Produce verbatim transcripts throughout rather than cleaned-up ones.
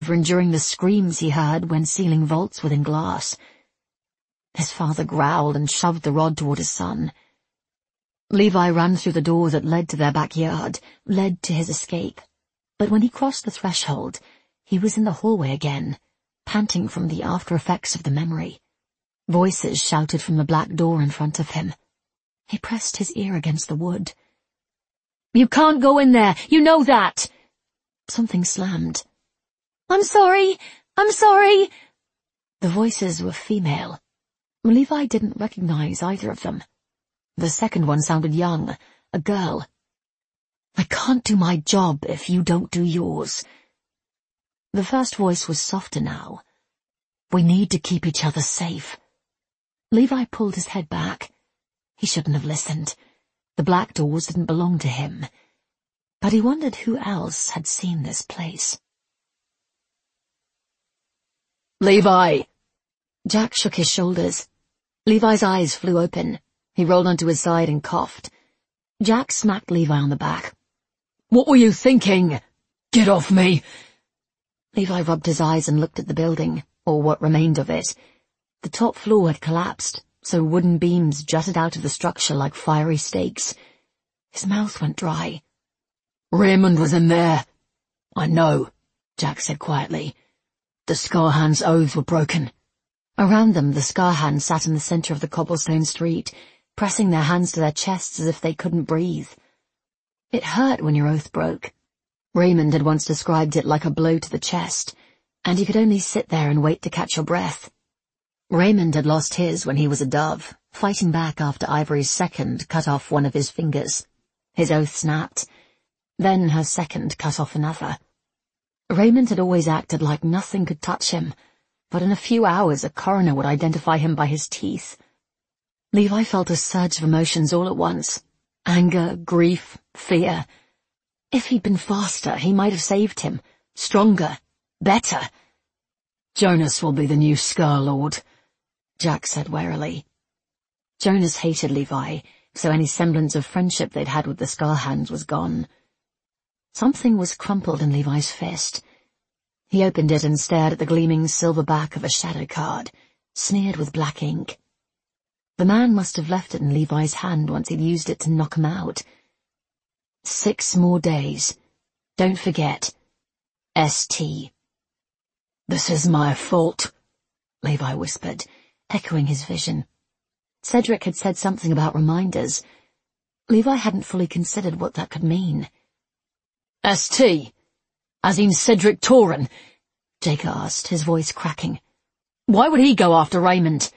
enduring the screams he heard when sealing vaults within glass. His father growled and shoved the rod toward his son. Levi ran through the door that led to their backyard, led to his escape. But when he crossed the threshold, he was in the hallway again, panting from the after-effects of the memory. Voices shouted from the black door in front of him. He pressed his ear against the wood. "You can't go in there! You know that!" Something slammed. "I'm sorry! I'm sorry!" The voices were female. Levi didn't recognize either of them. The second one sounded young, a girl. "I can't do my job if you don't do yours." The first voice was softer now. "We need to keep each other safe." Levi pulled his head back. He shouldn't have listened. The black doors didn't belong to him. But he wondered who else had seen this place. "Levi!" Jack shook his shoulders. Levi's eyes flew open. He rolled onto his side and coughed. Jack smacked Levi on the back. "What were you thinking? Get off me!" Levi rubbed his eyes and looked at the building, or what remained of it. The top floor had collapsed, so wooden beams jutted out of the structure like fiery stakes. His mouth went dry. "Raymond was in there." "I know," Jack said quietly. "The Scarhands' oaths were broken." Around them, the Scarhands sat in the center of the cobblestone street, pressing their hands to their chests as if they couldn't breathe. It hurt when your oath broke. Raymond had once described it like a blow to the chest, and you could only sit there and wait to catch your breath. Raymond had lost his when he was a dove, fighting back after Ivory's second cut off one of his fingers. His oath snapped. Then her second cut off another. Raymond had always acted like nothing could touch him, but in a few hours a coroner would identify him by his teeth. Levi felt a surge of emotions all at once. Anger, grief, fear. If he'd been faster, he might have saved him. Stronger. Better. "Jonas will be the new Scar Lord," Jack said warily. Jonas hated Levi, so any semblance of friendship they'd had with the Scarhands was gone. Something was crumpled in Levi's fist. He opened it and stared at the gleaming silver back of a shadow card, smeared with black ink. The man must have left it in Levi's hand once he'd used it to knock him out. Six more days. Don't forget. S T "This is my fault," Levi whispered, echoing his vision. Cedric had said something about reminders. Levi hadn't fully considered what that could mean. "S T As in Cedric Toran?" Jake asked, his voice cracking. "Why would he go after Raymond?"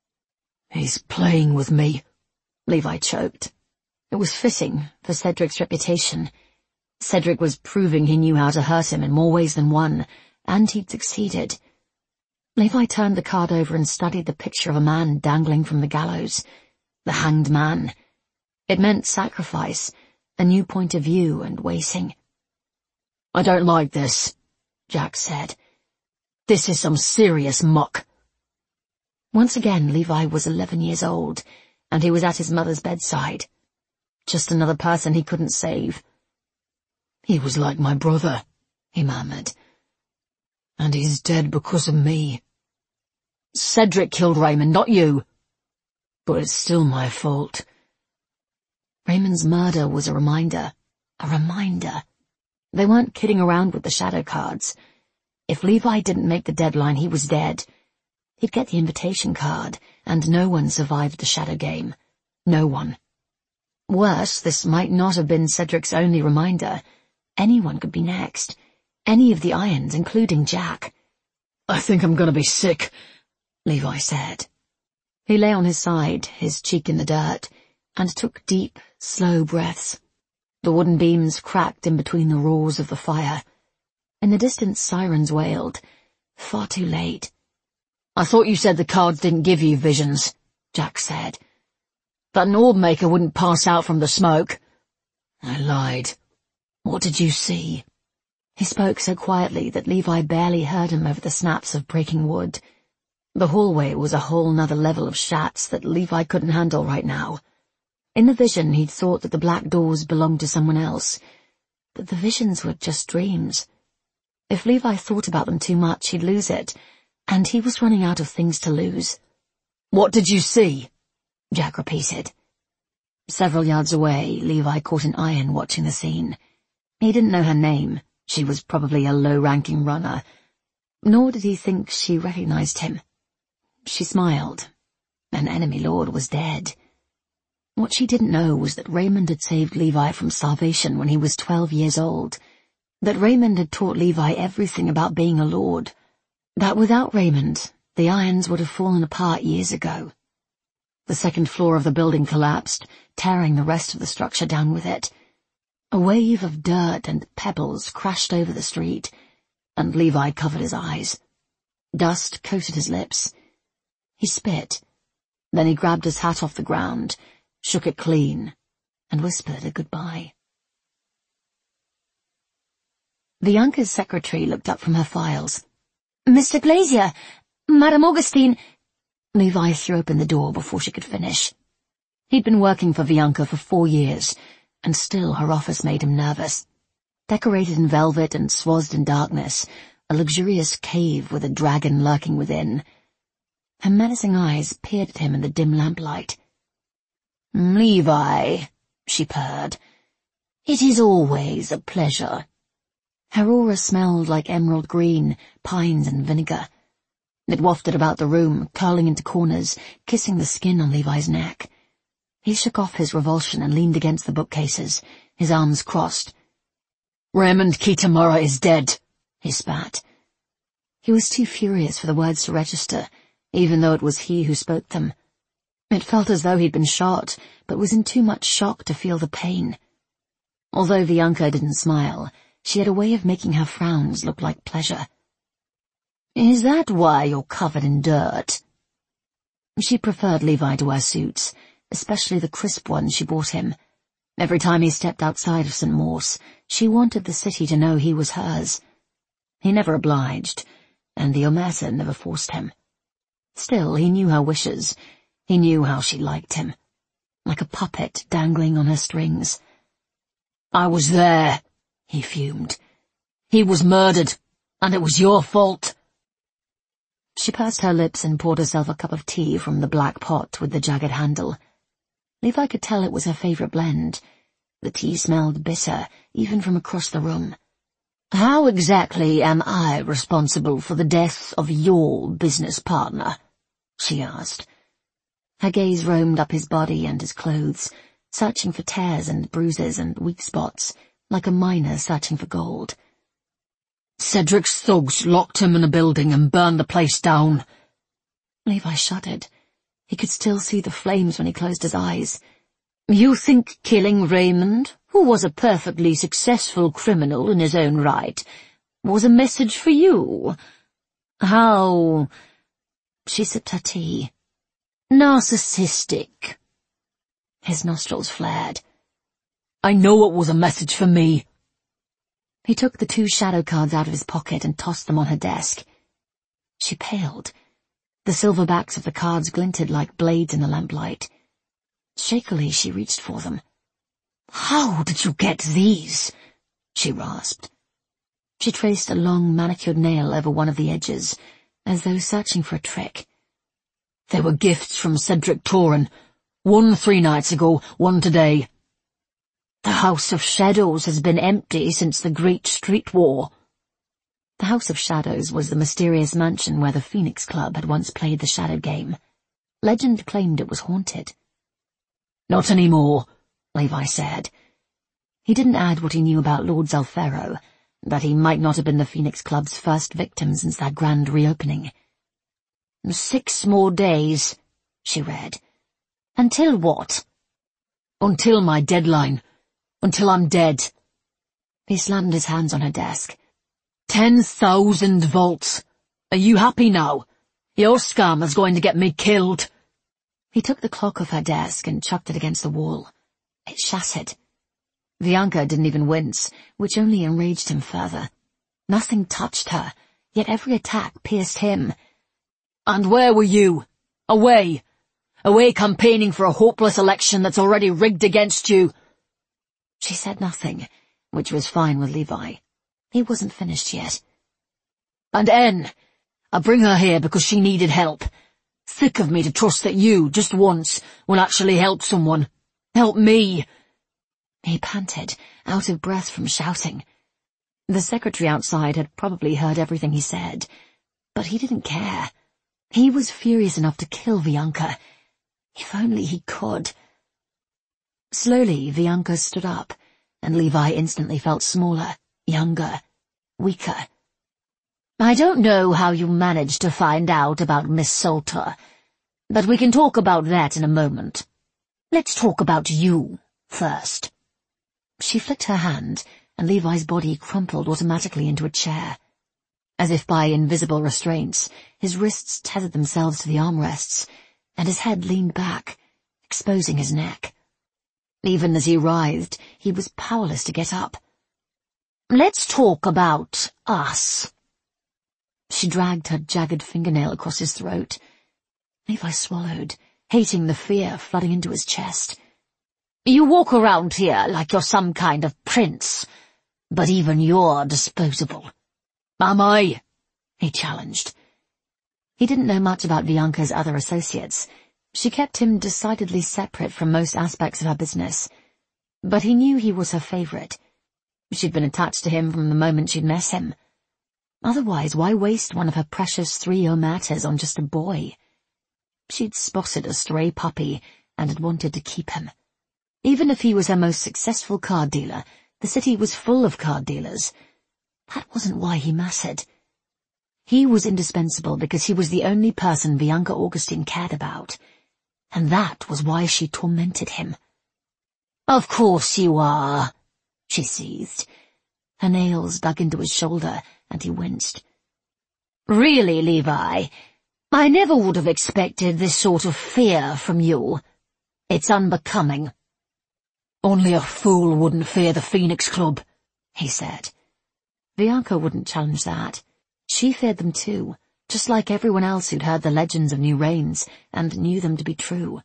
"He's playing with me," Levi choked. It was fitting for Cedric's reputation. Cedric was proving he knew how to hurt him in more ways than one, and he'd succeeded. Levi turned the card over and studied the picture of a man dangling from the gallows. The hanged man. It meant sacrifice, a new point of view and waiting. "I don't like this," Jack said. "This is some serious muck." Once again, Levi was eleven years old, and he was at his mother's bedside. Just another person he couldn't save. "He was like my brother," he murmured. "And he's dead because of me." "Cedric killed Raymond, not you." "But it's still my fault." Raymond's murder was a reminder. A reminder. They weren't kidding around with the shadow cards. If Levi didn't make the deadline, he was dead. He'd get the invitation card, and no one survived the shadow game. No one. Worse, this might not have been Cedric's only reminder. Anyone could be next. Any of the Irons, including Jack. "I think I'm gonna be sick," Levi said. He lay on his side, his cheek in the dirt, and took deep, slow breaths. The wooden beams cracked in between the roars of the fire. In the distance, sirens wailed. Far too late. "I thought you said the cards didn't give you visions," Jack said. "That an orb maker wouldn't pass out from the smoke." "I lied. What did you see?" He spoke so quietly that Levi barely heard him over the snaps of breaking wood. The hallway was a whole nother level of shats that Levi couldn't handle right now. In the vision, he'd thought that the black doors belonged to someone else, but the visions were just dreams. If Levi thought about them too much, he'd lose it, and he was running out of things to lose. "What did you see?" Jack repeated. Several yards away, Levi caught an iron watching the scene. He didn't know her name. She was probably a low-ranking runner. Nor did he think she recognized him. She smiled. An enemy lord was dead. What she didn't know was that Raymond had saved Levi from starvation when he was twelve years old. That Raymond had taught Levi everything about being a lord. That without Raymond, the irons would have fallen apart years ago. The second floor of the building collapsed, tearing the rest of the structure down with it. A wave of dirt and pebbles crashed over the street, and Levi covered his eyes. Dust coated his lips. He spit. Then he grabbed his hat off the ground, shook it clean, and whispered a goodbye. The Younker's secretary looked up from her files. "Mister Glazier, Madame Augustine—" Levi threw open the door before she could finish. He'd been working for Vianca for four years, and still her office made him nervous. Decorated in velvet and swathed in darkness, a luxurious cave with a dragon lurking within. Her menacing eyes peered at him in the dim lamplight. "Levi," she purred, "it is always a pleasure." Her aura smelled like emerald green, pines and vinegar. It wafted about the room, curling into corners, kissing the skin on Levi's neck. He shook off his revulsion and leaned against the bookcases, his arms crossed. "Raymond Kitamura is dead," he spat. He was too furious for the words to register, even though it was he who spoke them. It felt as though he'd been shot, but was in too much shock to feel the pain. Although Vianca didn't smile, she had a way of making her frowns look like pleasure. "Is that why you're covered in dirt?" She preferred Levi to wear suits, especially the crisp ones she bought him. Every time he stepped outside of Saint Morse, she wanted the city to know he was hers. He never obliged, and the Omerta never forced him. Still, he knew her wishes. He knew how she liked him. Like a puppet dangling on her strings. "I was there," he fumed. "He was murdered, and it was your fault." She pursed her lips and poured herself a cup of tea from the black pot with the jagged handle. Levi could tell it was her favorite blend. The tea smelled bitter, even from across the room. "How exactly am I responsible for the death of your business partner?" she asked. Her gaze roamed up his body and his clothes, searching for tears and bruises and weak spots, like a miner searching for gold. "Cedric's thugs locked him in a building and burned the place down." Levi shuddered. He could still see the flames when he closed his eyes. "You think killing Raymond, who was a perfectly successful criminal in his own right, was a message for you? How—" She sipped her tea. "Narcissistic." His nostrils flared. "I know it was a message for me." He took the two shadow cards out of his pocket and tossed them on her desk. She paled. The silver backs of the cards glinted like blades in the lamplight. Shakily she reached for them. "How did you get these?" she rasped. She traced a long manicured nail over one of the edges, as though searching for a trick. "They were gifts from Cedric Torin. One three nights ago, one today. The House of Shadows has been empty since the Great Street War." The House of Shadows was the mysterious mansion where the Phoenix Club had once played the shadow game. Legend claimed it was haunted. "Not anymore," Levi said. He didn't add what he knew about Lord Zalfero, that he might not have been the Phoenix Club's first victim since that grand reopening. "Six more days," she read. "Until what?" "Until my deadline. Until I'm dead." He slammed his hands on her desk. Ten thousand volts. Are you happy now? Your scam is going to get me killed." He took the clock off her desk and chucked it against the wall. It shattered. Vianca didn't even wince, which only enraged him further. Nothing touched her, yet every attack pierced him. "And where were you? Away. Away campaigning for a hopeless election that's already rigged against you." She said nothing, which was fine with Levi. He wasn't finished yet. And N, I bring her here because she needed help. Thick of me to trust that you, just once, will actually help someone. Help me." He panted, out of breath from shouting. The secretary outside had probably heard everything he said, but he didn't care. He was furious enough to kill Vianka. If only he could. Slowly, Vianka stood up, and Levi instantly felt smaller, younger, weaker. "I don't know how you managed to find out about Miss Salter, but we can talk about that in a moment. Let's talk about you first." She flicked her hand, and Levi's body crumpled automatically into a chair. As if by invisible restraints, his wrists tethered themselves to the armrests, and his head leaned back, exposing his neck. Even as he writhed, he was powerless to get up. "Let's talk about us." She dragged her jagged fingernail across his throat. Levi swallowed, hating the fear flooding into his chest. "You walk around here like you're some kind of prince, but even you're disposable." "Am I?" he challenged. He didn't know much about Vianka's other associates. She kept him decidedly separate from most aspects of her business. But he knew he was her favorite. She'd been attached to him from the moment she'd met him. Otherwise, why waste one of her precious three omatas on just a boy? She'd spotted a stray puppy and had wanted to keep him. Even if he was her most successful card dealer, the city was full of card dealers. That wasn't why he mattered. He was indispensable because he was the only person Vianka Augustine cared about, and that was why she tormented him. "Of course you are," she seethed. Her nails dug into his shoulder, and he winced. "Really, Levi, I never would have expected this sort of fear from you. It's unbecoming." "Only a fool wouldn't fear the Phoenix Club," he said. Vianka wouldn't challenge that. She feared them too, just like everyone else who'd heard the legends of New Reigns and knew them to be true.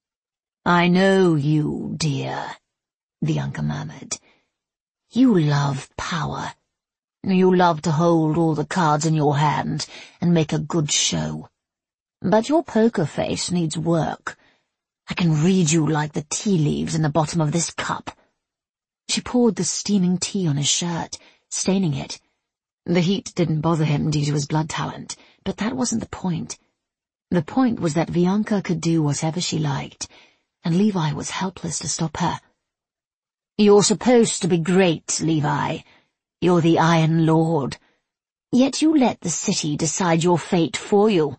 "I know you, dear," Vianka murmured. "You love power. You love to hold all the cards in your hand and make a good show. But your poker face needs work. I can read you like the tea leaves in the bottom of this cup." She poured the steaming tea on his shirt, staining it. The heat didn't bother him due to his blood talent, but that wasn't the point. The point was that Vianka could do whatever she liked, and Levi was helpless to stop her. "You're supposed to be great, Levi. You're the Iron Lord. Yet you let the city decide your fate for you."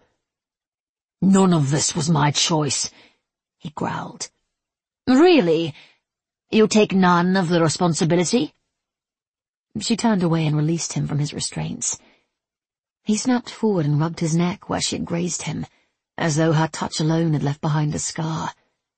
"None of this was my choice," he growled. "Really? You take none of the responsibility?" She turned away and released him from his restraints. He snapped forward and rubbed his neck where she had grazed him, as though her touch alone had left behind a scar.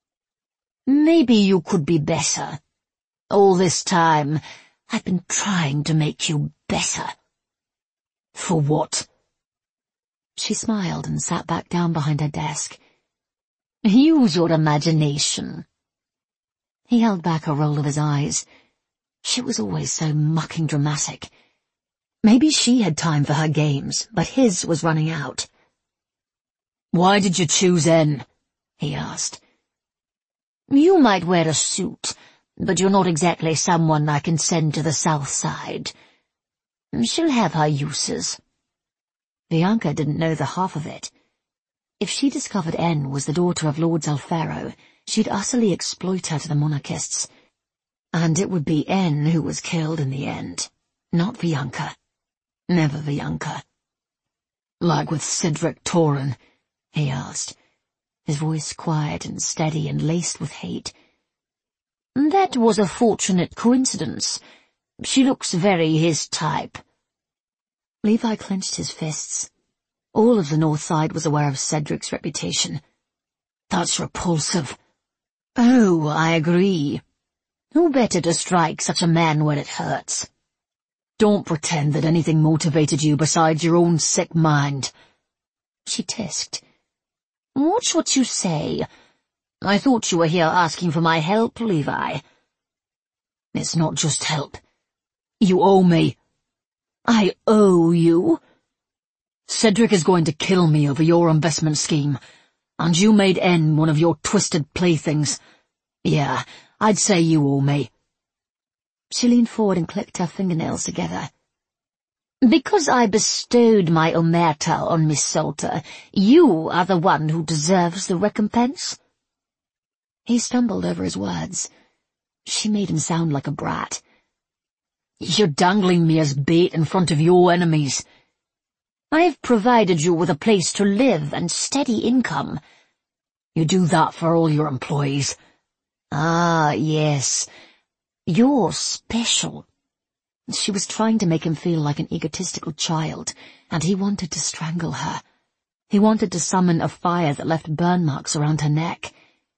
"Maybe you could be better. All this time, I've been trying to make you better." "For what?" She smiled and sat back down behind her desk. "Use your imagination." He held back a roll of his eyes. She was always so mucking dramatic. Maybe she had time for her games, but his was running out. "Why did you choose N?" he asked. "You might wear a suit, but you're not exactly someone I can send to the South Side. She'll have her uses." Vianka didn't know the half of it. If she discovered N was the daughter of Lord Zalfaro, she'd utterly exploit her to the monarchists. And it would be N who was killed in the end, not Vianka. Never Vianka. "Like with Cedric Torin?" he asked, his voice quiet and steady and laced with hate. "That was a fortunate coincidence. She looks very his type." Levi clenched his fists. All of the North Side was aware of Cedric's reputation. "That's repulsive." "Oh, I agree. Who better to strike such a man where it hurts?" "Don't pretend that anything motivated you besides your own sick mind," she tisked. "Watch what you say. I thought you were here asking for my help, Levi." "It's not just help. You owe me." "I owe you? Cedric is going to kill me over your investment scheme, and you made N one of your twisted playthings. Yeah, I'd say you owe me. She leaned forward and clicked her fingernails together. Because I bestowed my omerta on Miss Salter, you are the one who deserves the recompense? He stumbled over his words. She made him sound like a brat. You're dangling me as bait in front of your enemies. I've provided you with a place to live and steady income. You do that for all your employees. Ah, yes. You're special. She was trying to make him feel like an egotistical child, and he wanted to strangle her. He wanted to summon a fire that left burn marks around her neck.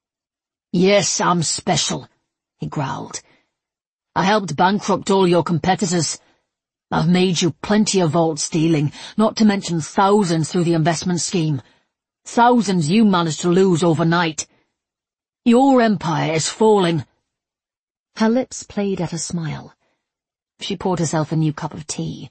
Yes, I'm special, he growled. I helped bankrupt all your competitors. I've made you plenty of vault stealing, not to mention thousands through the investment scheme. Thousands you managed to lose overnight. Your empire is falling. Her lips played at a smile. She poured herself a new cup of tea.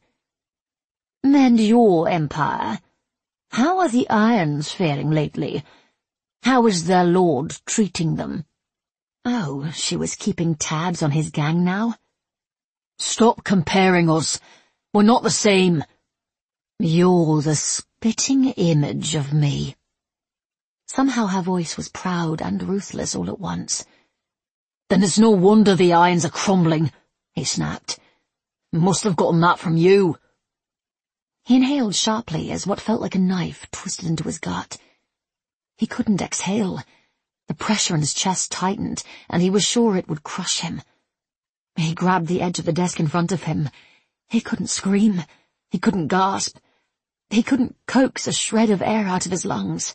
And your empire? How are the Irons faring lately? How is their lord treating them? Oh, she was keeping tabs on his gang now? Stop comparing us. We're not the same. You're the spitting image of me. Somehow her voice was proud and ruthless all at once. Then it's no wonder the Irons are crumbling, he snapped. Must have gotten that from you. He inhaled sharply as what felt like a knife twisted into his gut. He couldn't exhale. The pressure in his chest tightened, and he was sure it would crush him. He grabbed the edge of the desk in front of him. He couldn't scream. He couldn't gasp. He couldn't coax a shred of air out of his lungs.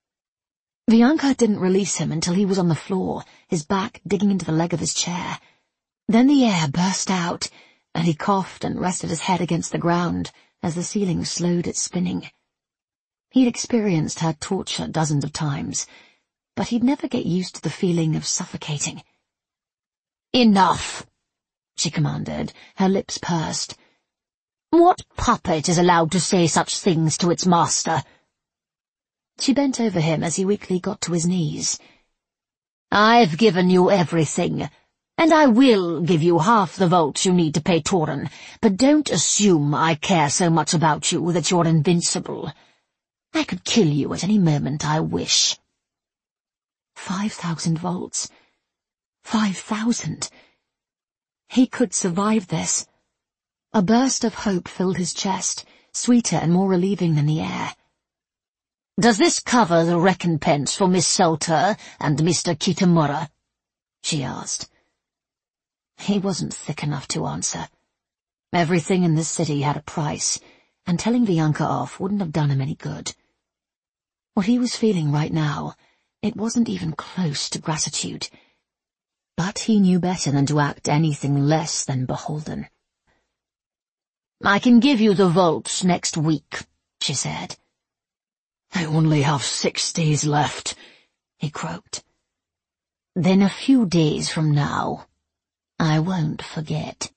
Bianca didn't release him until he was on the floor, his back digging into the leg of his chair. Then the air burst out, and he coughed and rested his head against the ground as the ceiling slowed its spinning. He'd experienced her torture dozens of times, but he'd never get used to the feeling of suffocating. Enough, she commanded, her lips pursed. What puppet is allowed to say such things to its master? She bent over him as he weakly got to his knees. I've given you everything, and I will give you half the vault you need to pay Torin, but don't assume I care so much about you that you're invincible. I could kill you at any moment I wish. Five thousand volts. Five thousand. He could survive this. A burst of hope filled his chest, sweeter and more relieving than the air. Does this cover the recompense for Miss Salter and Mister Kitamura? She asked. He wasn't thick enough to answer. Everything in this city had a price, and telling Bianca off wouldn't have done him any good. What he was feeling right now, it wasn't even close to gratitude. But he knew better than to act anything less than beholden. I can give you the vaults next week, she said. I only have six days left, he croaked. Then a few days from now, I won't forget.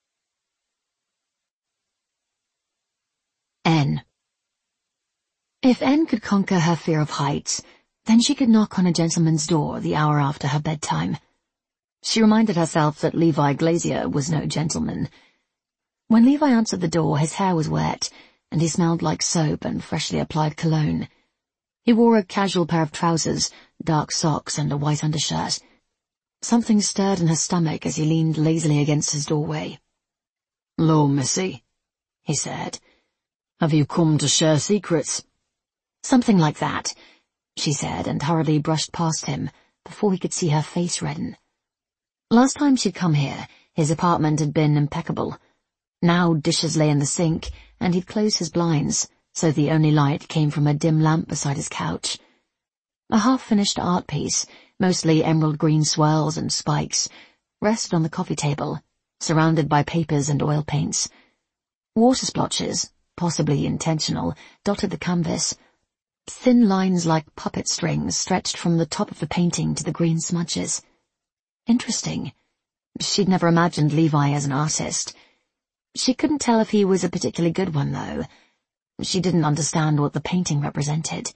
N. If N could conquer her fear of heights, then she could knock on a gentleman's door the hour after her bedtime. She reminded herself that Levi Glazier was no gentleman. When Levi answered the door, his hair was wet, and he smelled like soap and freshly applied cologne. He wore a casual pair of trousers, dark socks, and a white undershirt. Something stirred in her stomach as he leaned lazily against his doorway. "'Lo, missy," he said. "Have you come to share secrets?" "Something like that," she said, and hurriedly brushed past him before he could see her face redden. Last time she'd come here, his apartment had been impeccable. Now dishes lay in the sink, and he'd closed his blinds, so the only light came from a dim lamp beside his couch. A half-finished art piece, mostly emerald green swirls and spikes, rested on the coffee table, surrounded by papers and oil paints. Water splotches, possibly intentional, dotted the canvas. Thin lines like puppet strings stretched from the top of the painting to the green smudges. Interesting. She'd never imagined Levi as an artist. She couldn't tell if he was a particularly good one, though. She didn't understand what the painting represented.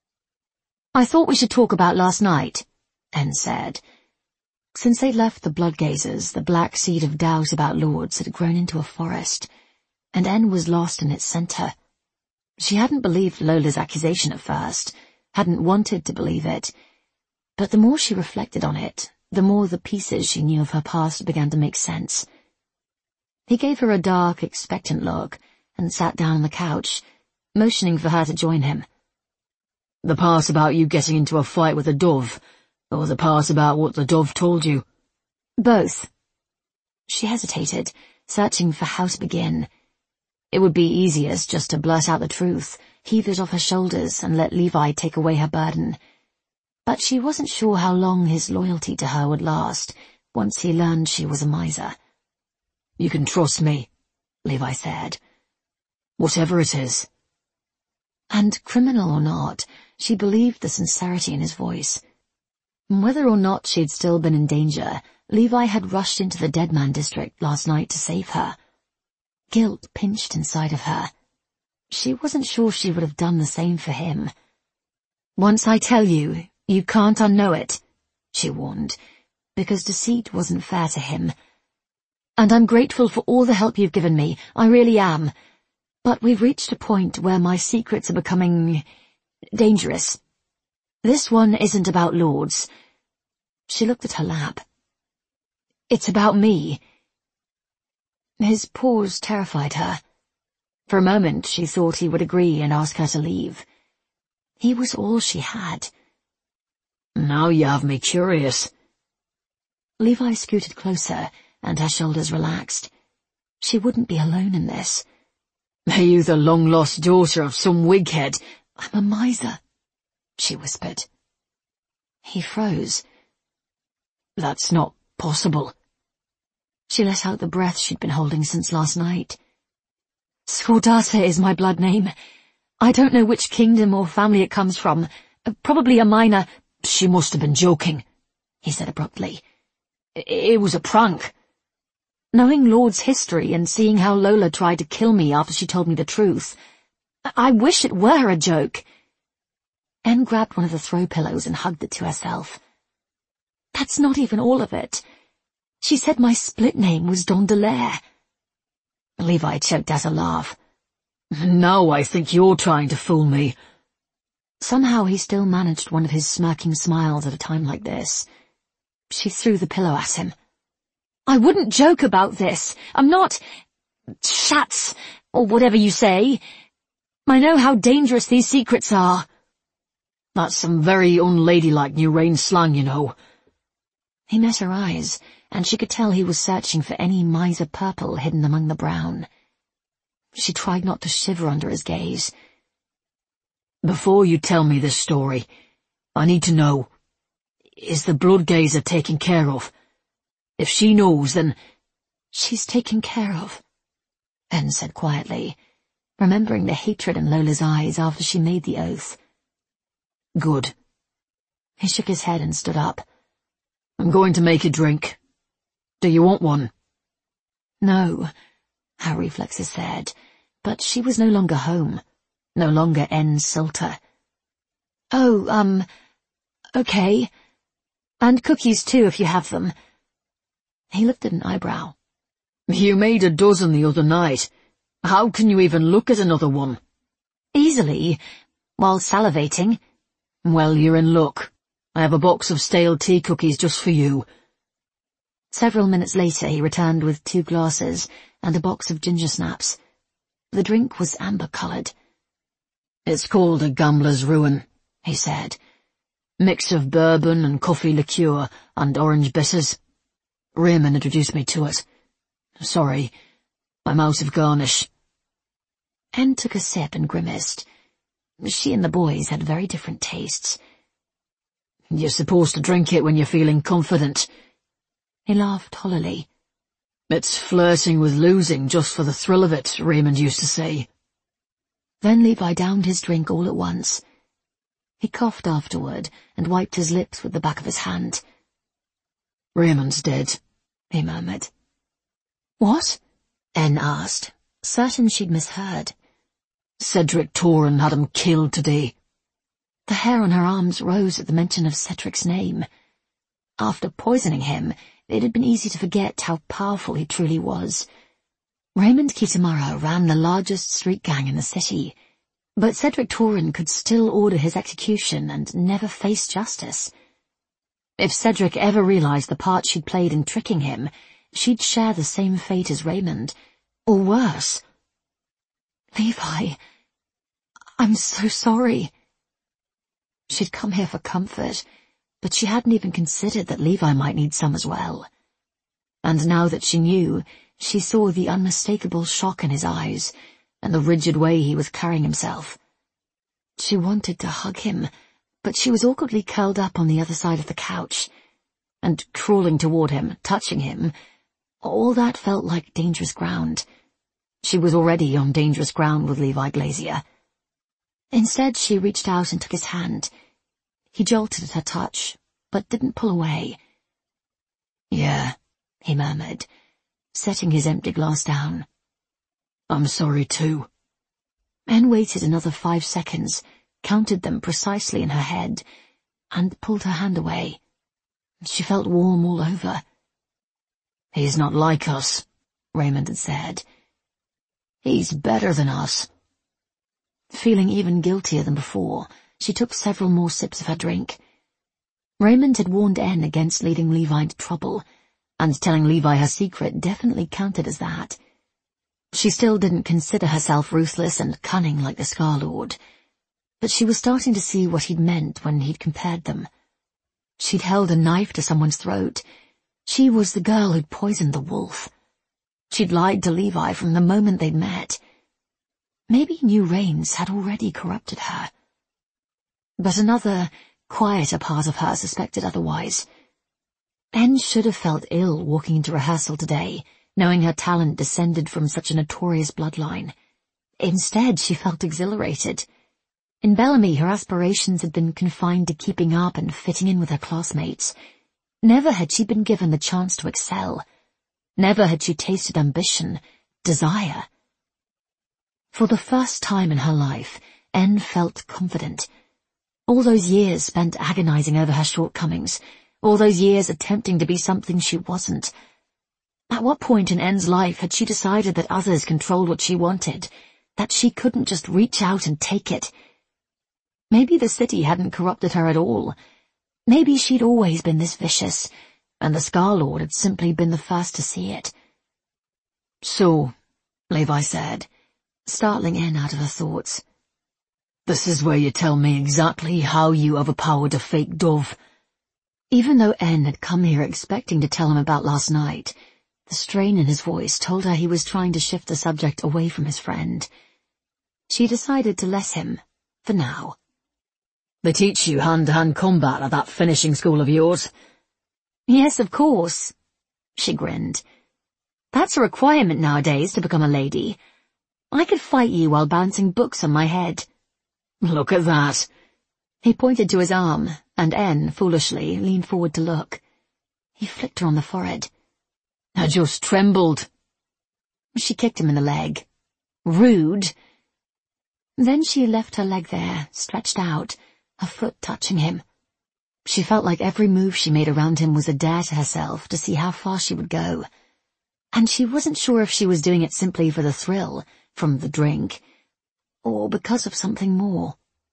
"I thought we should talk about last night," En said. Since they'd left the Bloodgazers, the black seed of doubt about Lords had grown into a forest, and En was lost in its centre. She hadn't believed Lola's accusation at first, hadn't wanted to believe it, but the more she reflected on it, the more the pieces she knew of her past began to make sense. He gave her a dark, expectant look, and sat down on the couch, motioning for her to join him. "The part about you getting into a fight with a dove, or the part about what the dove told you?" "Both." She hesitated, searching for how to begin. It would be easiest just to blurt out the truth, heave it off her shoulders, and let Levi take away her burden. But she wasn't sure how long his loyalty to her would last, once he learned she was a miser. "You can trust me," Levi said. "Whatever it is." And criminal or not, she believed the sincerity in his voice. Whether or not she'd still been in danger, Levi had rushed into the Dead Man district last night to save her. Guilt pinched inside of her. She wasn't sure she would have done the same for him. "Once I tell you, you can't unknow it," she warned, because deceit wasn't fair to him. "And I'm grateful for all the help you've given me, I really am. But we've reached a point where my secrets are becoming dangerous. This one isn't about Lords." She looked at her lap. "It's about me." His pause terrified her. For a moment she thought he would agree and ask her to leave. He was all she had. "Now you have me curious." Levi scooted closer, and her shoulders relaxed. She wouldn't be alone in this. "Are you the long-lost daughter of some wighead?" "I'm a miser," she whispered. He froze. "That's not possible." She let out the breath she'd been holding since last night. "Sfordatta is my blood name. I don't know which kingdom or family it comes from. Probably a minor—" "She must have been joking," he said abruptly. "It was a prank." Knowing Lord's history and seeing how Lola tried to kill me after she told me the truth, I wish it were a joke. En grabbed one of the throw pillows and hugged it to herself. "That's not even all of it. She said my split name was Dondelaire." Levi choked out a laugh. "Now I think you're trying to fool me." Somehow he still managed one of his smirking smiles at a time like this. She threw the pillow at him. "I wouldn't joke about this. I'm not... Schatz, or whatever you say. I know how dangerous these secrets are." "That's some very unladylike New Rain slang, you know." He met her eyes, and she could tell he was searching for any miser purple hidden among the brown. She tried not to shiver under his gaze. "Before you tell me this story, I need to know, is the Bloodgazer taken care of? If she knows, then—" "She's taken care of," En said quietly, remembering the hatred in Lola's eyes after she made the oath. "Good." He shook his head and stood up. "I'm going to make a drink. Do you want one?" "No," her reflexes said, but she was no longer home, no longer En's Sulta. "Oh, um, okay. And cookies too, if you have them." He lifted an eyebrow. "You made a dozen the other night. How can you even look at another one?" "Easily, while salivating." "Well, you're in luck. I have a box of stale tea cookies just for you." Several minutes later he returned with two glasses and a box of ginger snaps. The drink was amber-coloured. "It's called a gambler's ruin," he said. "Mix of bourbon and coffee liqueur and orange bitters. Raymond introduced me to it. Sorry, I'm out of garnish." En took a sip and grimaced. She and the boys had very different tastes. "You're supposed to drink it when you're feeling confident." He laughed hollowly. "It's flirting with losing just for the thrill of it," Raymond used to say. Then Levi downed his drink all at once. He coughed afterward and wiped his lips with the back of his hand. "Raymond's dead," he murmured. "What?" En asked, certain she'd misheard. Cedric Toran had him killed today. The hair on her arms rose at the mention of Cedric's name. After poisoning him, it had been easy to forget how powerful he truly was. Raymond Kitamura ran the largest street gang in the city, but Cedric Toran could still order his execution and never face justice. If Cedric ever realized the part she'd played in tricking him, she'd share the same fate as Raymond, or worse. Levi, I'm so sorry. She'd come here for comfort, but she hadn't even considered that Levi might need some as well. And now that she knew, she saw the unmistakable shock in his eyes, and the rigid way he was carrying himself. She wanted to hug him, but she was awkwardly curled up on the other side of the couch, and crawling toward him, touching him, all that felt like dangerous ground. She was already on dangerous ground with Levi Glazier. Instead, she reached out and took his hand. He jolted at her touch, but didn't pull away. Yeah, he murmured, setting his empty glass down. I'm sorry too. Anne waited another five seconds, counted them precisely in her head, and pulled her hand away. She felt warm all over. He's not like us, Raymond had said. He's better than us. Feeling even guiltier than before, she took several more sips of her drink. Raymond had warned Anne against leading Levi into trouble, and telling Levi her secret definitely counted as that. She still didn't consider herself ruthless and cunning like the Scar Lord, but she was starting to see what he'd meant when he'd compared them. She'd held a knife to someone's throat. She was the girl who'd poisoned the wolf. She'd lied to Levi from the moment they'd met. Maybe New Rains had already corrupted her. But another, quieter part of her suspected otherwise. Anne should have felt ill walking into rehearsal today, knowing her talent descended from such a notorious bloodline. Instead, she felt exhilarated. In Bellamy, her aspirations had been confined to keeping up and fitting in with her classmates. Never had she been given the chance to excel. Never had she tasted ambition, desire. For the first time in her life, Anne felt confident. All those years spent agonizing over her shortcomings, all those years attempting to be something she wasn't. At what point in Anne's life had she decided that others controlled what she wanted, that she couldn't just reach out and take it? Maybe the city hadn't corrupted her at all. Maybe she'd always been this vicious, and the Scar Lord had simply been the first to see it. So, Levi said, startling Anne out of her thoughts. This is where you tell me exactly how you overpowered a fake dove. Even though Anne had come here expecting to tell him about last night, the strain in his voice told her he was trying to shift the subject away from his friend. She decided to let him, for now. They teach you hand-to-hand combat at that finishing school of yours? Yes, of course, she grinned. That's a requirement nowadays to become a lady. I could fight you while bouncing books on my head. Look at that. He pointed to his arm, and Anne, foolishly, leaned forward to look. He flicked her on the forehead. I just trembled. She kicked him in the leg. Rude. Then she left her leg there, stretched out, her foot touching him. She felt like every move she made around him was a dare to herself to see how far she would go. And she wasn't sure if she was doing it simply for the thrill, from the drink, or because of something more.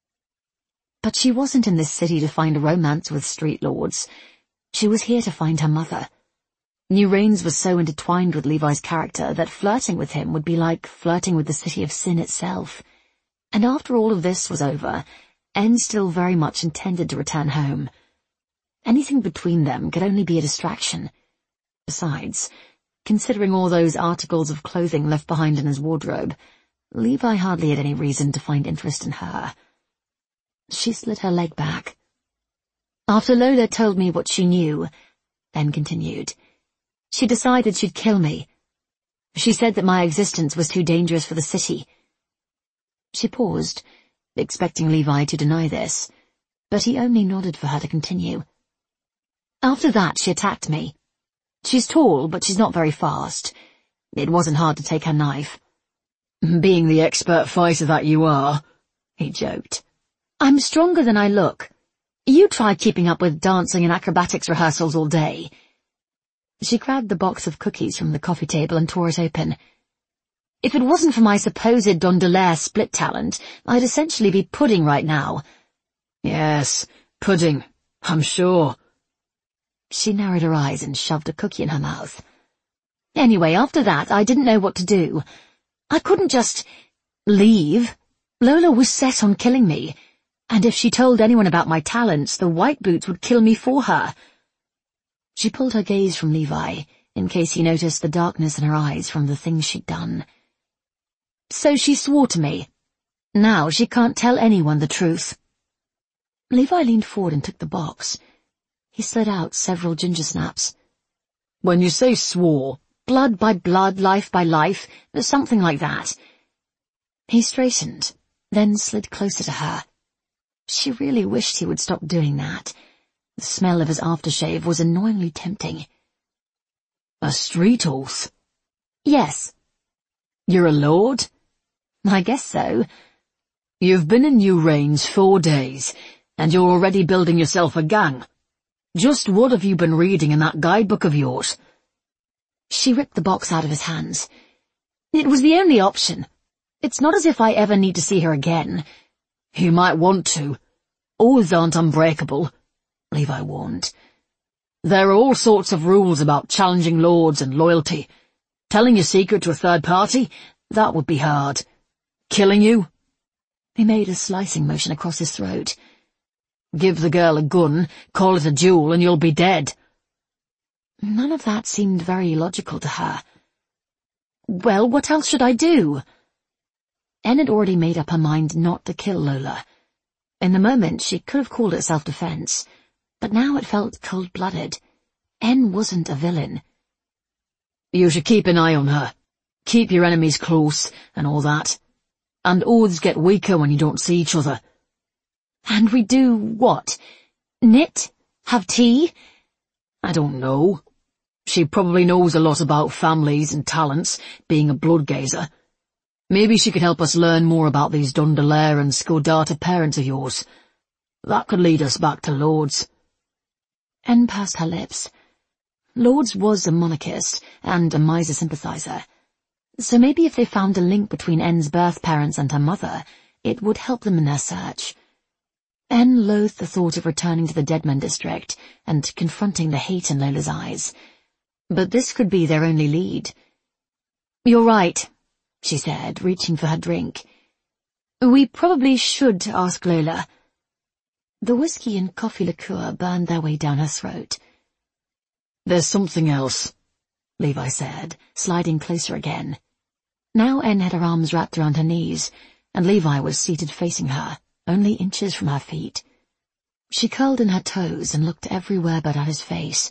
But she wasn't in this city to find a romance with street lords. She was here to find her mother. New Rains was so intertwined with Levi's character that flirting with him would be like flirting with the city of sin itself. And after all of this was over, Anne still very much intended to return home. Anything between them could only be a distraction. Besides, considering all those articles of clothing left behind in his wardrobe, Levi hardly had any reason to find interest in her. She slid her leg back. After Lola told me what she knew, Anne continued, she decided she'd kill me. She said that my existence was too dangerous for the city. She paused, expecting Levi to deny this, but he only nodded for her to continue. After that, she attacked me. She's tall, but she's not very fast. It wasn't hard to take her knife. Being the expert fighter that you are, he joked. I'm stronger than I look. You try keeping up with dancing and acrobatics rehearsals all day. She grabbed the box of cookies from the coffee table and tore it open. If it wasn't for my supposed Dondelaire split talent, I'd essentially be pudding right now. Yes, pudding, I'm sure. She narrowed her eyes and shoved a cookie in her mouth. Anyway, after that, I didn't know what to do. I couldn't just leave. Lola was set on killing me, and if she told anyone about my talents, the White Boots would kill me for her. She pulled her gaze from Levi, in case he noticed the darkness in her eyes from the things she'd done. So she swore to me. Now she can't tell anyone the truth. Levi leaned forward and took the box. He slid out several ginger snaps. When you say swore, blood by blood, life by life, something like that. He straightened, then slid closer to her. She really wished he would stop doing that. The smell of his aftershave was annoyingly tempting. A street oath? Yes. You're a lord? I guess so. You've been in New Rains four days, and you're already building yourself a gang. Just what have you been reading in that guidebook of yours? She ripped the box out of his hands. It was the only option. It's not as if I ever need to see her again. You might want to. Oaths aren't unbreakable, Levi warned. There are all sorts of rules about challenging lords and loyalty. Telling your secret to a third party? That would be hard. Killing you? He made a slicing motion across his throat. Give the girl a gun, call it a duel, and you'll be dead. None of that seemed very logical to her. Well, what else should I do? En had already made up her mind not to kill Lola. In the moment, she could have called it self-defense, but now it felt cold-blooded. En wasn't a villain. You should keep an eye on her. Keep your enemies close, and all that. And oaths get weaker when you don't see each other. And we do what? Knit? Have tea? I don't know. She probably knows a lot about families and talents, being a blood gazer. Maybe she could help us learn more about these Dondelaire and Skodata parents of yours. That could lead us back to Lords. En pursed her lips. Lords was a monarchist and a Miser sympathizer. So maybe if they found a link between En's birth parents and her mother, it would help them in their search. En loathed the thought of returning to the Deadman district and confronting the hate in Lola's eyes. But this could be their only lead. You're right, she said, reaching for her drink. We probably should ask Lola. The whiskey and coffee liqueur burned their way down her throat. There's something else, Levi said, sliding closer again. Now En had her arms wrapped around her knees, and Levi was seated facing her, only inches from her feet. She curled in her toes and looked everywhere but at his face.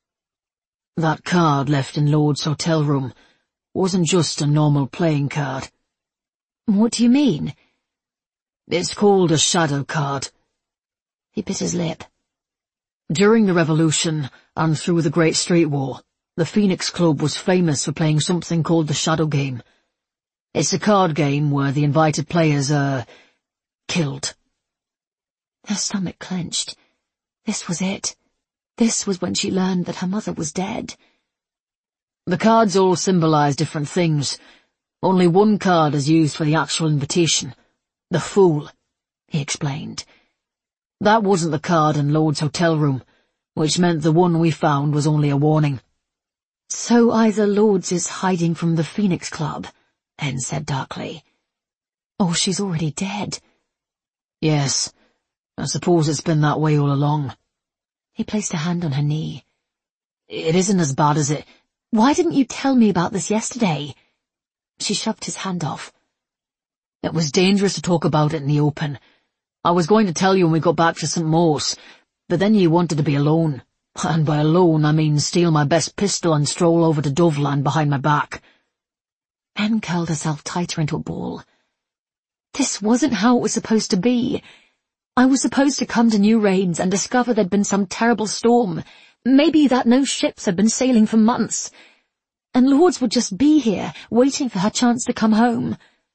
That card left in Lord's hotel room wasn't just a normal playing card. What do you mean? It's called a shadow card. He bit his lip. During the Revolution and through the Great Street War, the Phoenix Club was famous for playing something called the Shadow Game. It's a card game where the invited players are killed. Her stomach clenched. This was it. This was when she learned that her mother was dead. The cards all symbolize different things. Only one card is used for the actual invitation. The Fool, he explained. That wasn't the card in Lord's hotel room, which meant the one we found was only a warning. So either Lord's is hiding from the Phoenix Club, En said darkly. Or she's already dead. Yes, I suppose it's been that way all along. He placed a hand on her knee. It isn't as bad as it... Why didn't you tell me about this yesterday? She shoved his hand off. It was dangerous to talk about it in the open. I was going to tell you when we got back to Saint Maur's, but then you wanted to be alone. And by alone, I mean steal my best pistol and stroll over to Doveland behind my back. En curled herself tighter into a ball. This wasn't how it was supposed to be. I was supposed to come to New Rains and discover there'd been some terrible storm, maybe that no ships had been sailing for months. And Lords would just be here, waiting for her chance to come home.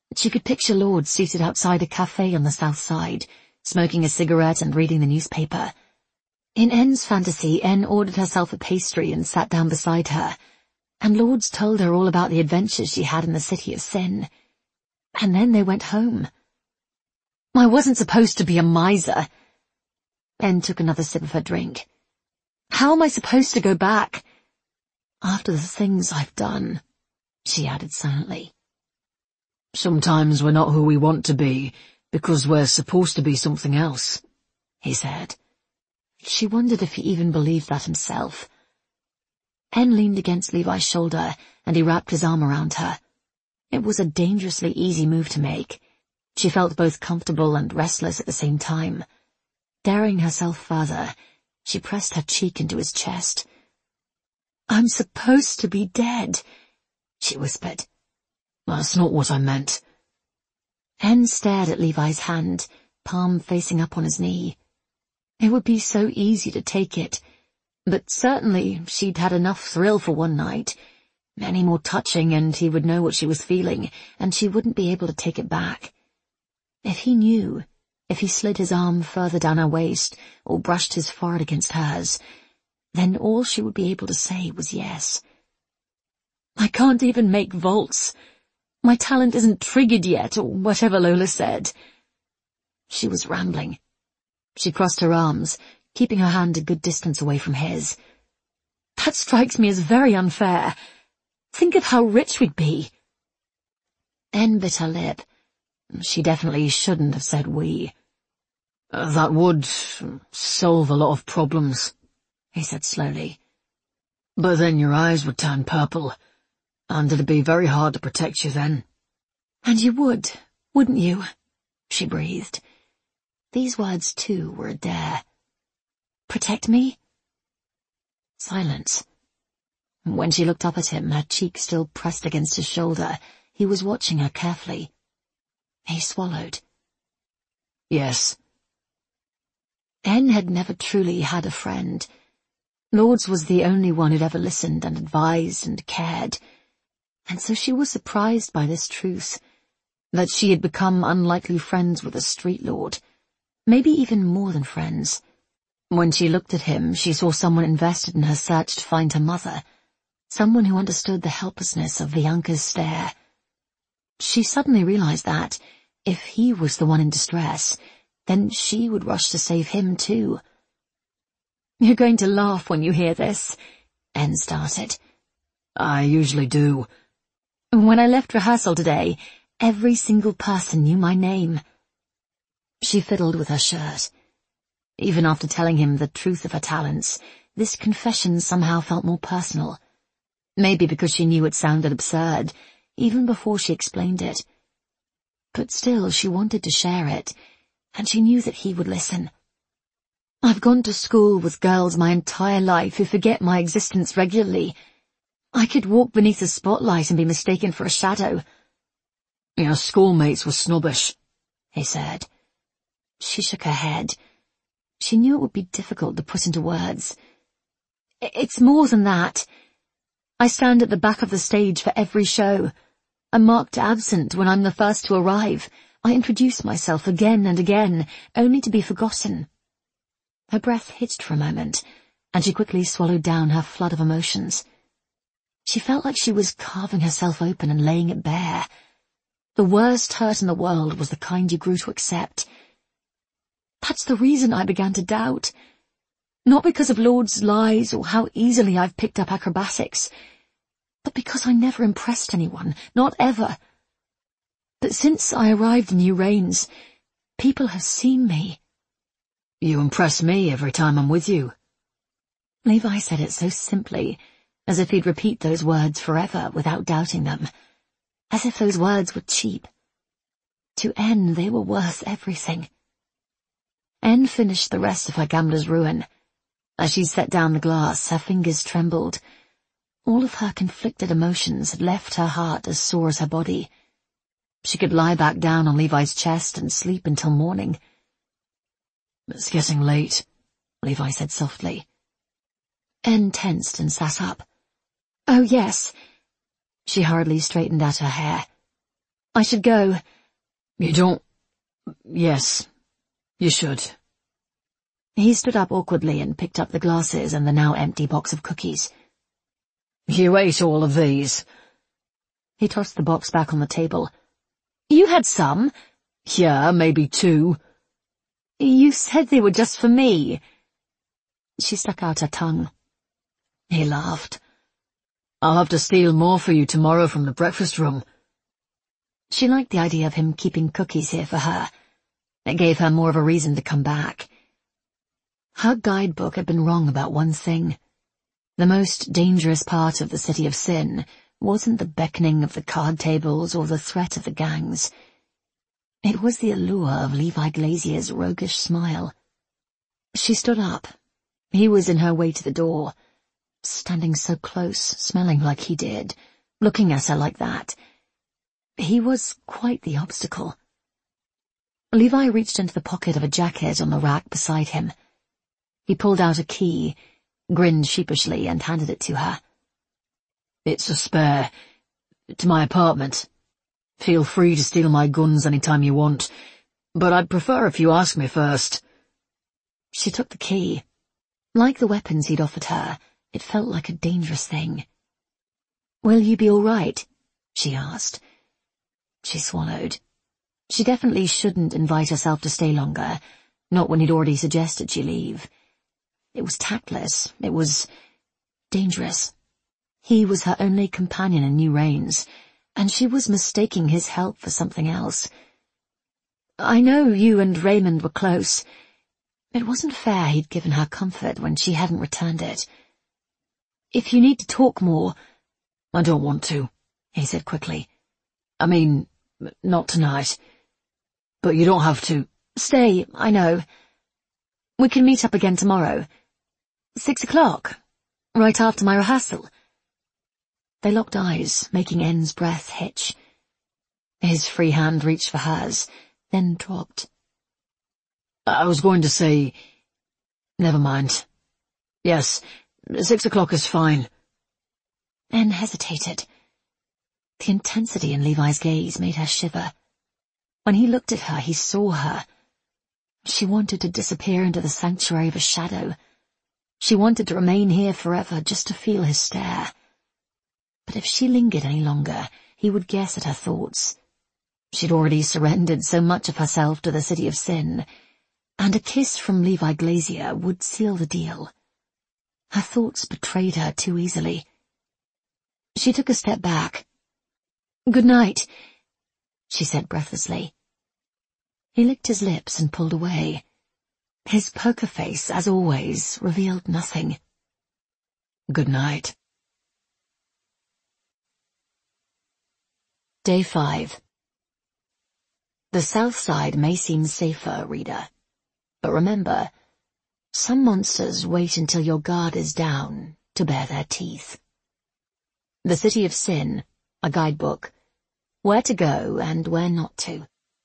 She could picture Lord seated outside a cafe on the south side, smoking a cigarette and reading the newspaper. In N's fantasy, N ordered herself a pastry and sat down beside her, and Lords told her all about the adventures she had in the City of Sin. And then they went home. I wasn't supposed to be a miser. N took another sip of her drink. How am I supposed to go back? After the things I've done, she added silently. Sometimes we're not who we want to be, because we're supposed to be something else, he said. She wondered if he even believed that himself. N leaned against Levi's shoulder, and he wrapped his arm around her. It was a dangerously easy move to make. She felt both comfortable and restless at the same time. Daring herself further, she pressed her cheek into his chest. I'm supposed to be dead, she whispered. That's not what I meant. N stared at Levi's hand, palm facing up on his knee. It would be so easy to take it, but certainly she'd had enough thrill for one night. Many more touching, and he would know what she was feeling, and she wouldn't be able to take it back. If he knew, if he slid his arm further down her waist, or brushed his forehead against hers, then all she would be able to say was yes. I can't even make vaults. My talent isn't triggered yet, or whatever Lola said. She was rambling. She crossed her arms, keeping her hand a good distance away from his. That strikes me as very unfair. Think of how rich we'd be. N bit her lip. She definitely shouldn't have said we. Uh, that would solve a lot of problems, he said slowly. But then your eyes would turn purple, and it'd be very hard to protect you then. And you would, wouldn't you? She breathed. These words, too, were a dare. Protect me? Silence. When she looked up at him, her cheek still pressed against his shoulder, he was watching her carefully. He swallowed. Yes. N had never truly had a friend. Lords was the only one who'd ever listened and advised and cared. And so she was surprised by this truth, that she had become unlikely friends with a street lord, maybe even more than friends. When she looked at him, she saw someone invested in her search to find her mother, someone who understood the helplessness of Bianca's stare. She suddenly realized that, if he was the one in distress, then she would rush to save him too. You're going to laugh when you hear this, N started. I usually do. When I left rehearsal today, every single person knew my name. She fiddled with her shirt. Even after telling him the truth of her talents, this confession somehow felt more personal. Maybe because she knew it sounded absurd, even before she explained it. But still she wanted to share it, and she knew that he would listen. I've gone to school with girls my entire life who forget my existence regularly. I could walk beneath a spotlight and be mistaken for a shadow. Your schoolmates were snobbish, he said. She shook her head. She knew it would be difficult to put into words. It's more than that. I stand at the back of the stage for every show. I'm marked absent when I'm the first to arrive. I introduce myself again and again, only to be forgotten. Her breath hitched for a moment, and she quickly swallowed down her flood of emotions. She felt like she was carving herself open and laying it bare. The worst hurt in the world was the kind you grew to accept. That's the reason I began to doubt. Not because of Lord's lies or how easily I've picked up acrobatics, but because I never impressed anyone, not ever. But since I arrived in New Rains, people have seen me. You impress me every time I'm with you. Levi said it so simply, as if he'd repeat those words forever without doubting them, as if those words were cheap. To N, they were worth everything. N finished the rest of her gambler's ruin. As she set down the glass, her fingers trembled. All of her conflicted emotions had left her heart as sore as her body. She could lie back down on Levi's chest and sleep until morning. It's getting late, Levi said softly. N tensed and sat up. Oh, yes. She hurriedly straightened out her hair. I should go. You don't... Yes, you should. He stood up awkwardly and picked up the glasses and the now empty box of cookies. You ate all of these. He tossed the box back on the table. You had some. Yeah, maybe two. You said they were just for me. She stuck out her tongue. He laughed. I'll have to steal more for you tomorrow from the breakfast room. She liked the idea of him keeping cookies here for her. It gave her more of a reason to come back. Her guidebook had been wrong about one thing. The most dangerous part of the City of Sin wasn't the beckoning of the card tables or the threat of the gangs. It was the allure of Levi Glazier's roguish smile. She stood up. He was in her way to the door, standing so close, smelling like he did, looking at her like that. He was quite the obstacle. Levi reached into the pocket of a jacket on the rack beside him. He pulled out a key, grinned sheepishly, and handed it to her. It's a spare. To my apartment. Feel free to steal my guns any time you want, but I'd prefer if you ask me first. She took the key. Like the weapons he'd offered her, it felt like a dangerous thing. Will you be all right? She asked. She swallowed. She definitely shouldn't invite herself to stay longer, not when he'd already suggested she leave. It was tactless. It was dangerous. He was her only companion in New Rains, and she was mistaking his help for something else. I know you and Raymond were close. It wasn't fair he'd given her comfort when she hadn't returned it. If you need to talk more... I don't want to, he said quickly. I mean, not tonight. But you don't have to. Stay, I know. We can meet up again tomorrow. Six o'clock, right after my rehearsal. They locked eyes, making N's breath hitch. His free hand reached for hers, then dropped. I was going to say... Never mind. Yes, six o'clock is fine. N hesitated. The intensity in Levi's gaze made her shiver. When he looked at her, he saw her. She wanted to disappear into the sanctuary of a shadow. She wanted to remain here forever, just to feel his stare. But if she lingered any longer, he would guess at her thoughts. She'd already surrendered so much of herself to the City of Sin, and a kiss from Levi Glazier would seal the deal. Her thoughts betrayed her too easily. She took a step back. "Good night," she said breathlessly. He licked his lips and pulled away. His poker face, as always, revealed nothing. Good night. Day five. The South Side may seem safer, reader. But remember, some monsters wait until your guard is down to bare their teeth. The City of Sin, a guidebook. Where to go and where not to.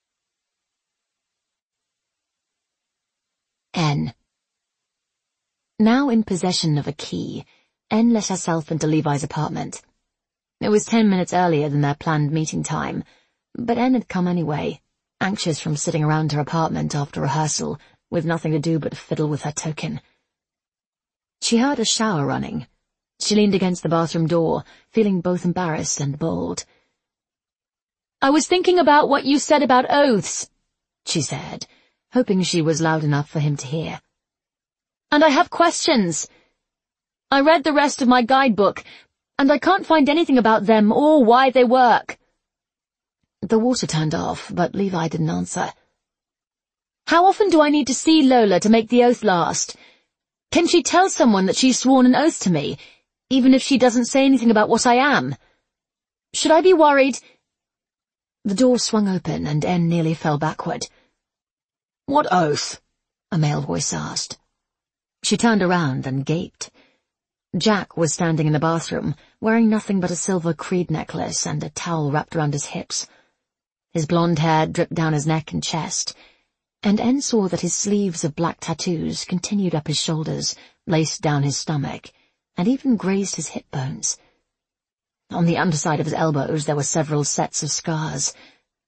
N. Now in possession of a key, N let herself into Levi's apartment. It was ten minutes earlier than their planned meeting time, but N had come anyway, anxious from sitting around her apartment after rehearsal, with nothing to do but fiddle with her token. She heard a shower running. She leaned against the bathroom door, feeling both embarrassed and bold. "I was thinking about what you said about oaths," she said, hoping she was loud enough for him to hear. "And I have questions. I read the rest of my guidebook, and I can't find anything about them or why they work." The water turned off, but Levi didn't answer. "How often do I need to see Lola to make the oath last? Can she tell someone that she's sworn an oath to me, even if she doesn't say anything about what I am? Should I be worried?" The door swung open, and N nearly fell backward. "What oath?" a male voice asked. She turned around and gaped. Jack was standing in the bathroom, wearing nothing but a silver creed necklace and a towel wrapped around his hips. His blonde hair dripped down his neck and chest, and N saw that his sleeves of black tattoos continued up his shoulders, laced down his stomach, and even grazed his hip bones. On the underside of his elbows there were several sets of scars,